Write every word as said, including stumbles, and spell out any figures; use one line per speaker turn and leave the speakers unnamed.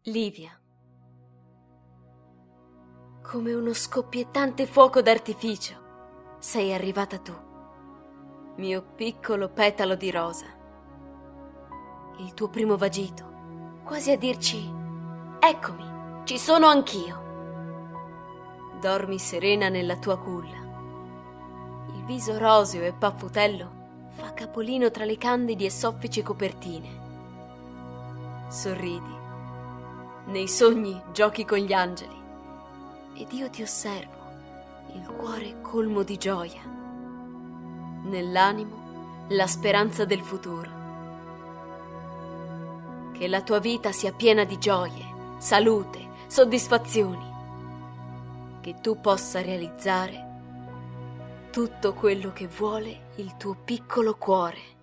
Livia. Come uno scoppiettante fuoco d'artificio sei arrivata tu, mio piccolo petalo di rosa. Il tuo primo vagito, quasi a dirci: eccomi, ci sono anch'io. Dormi serena nella tua culla. Il viso roseo e paffutello fa capolino tra le candidi e soffici copertine. Sorridi. Nei sogni giochi con gli angeli ed io ti osservo, il cuore colmo di gioia. Nell'animo la speranza del futuro. Che la tua vita sia piena di gioie, salute, soddisfazioni. Che tu possa realizzare tutto quello che vuole il tuo piccolo cuore.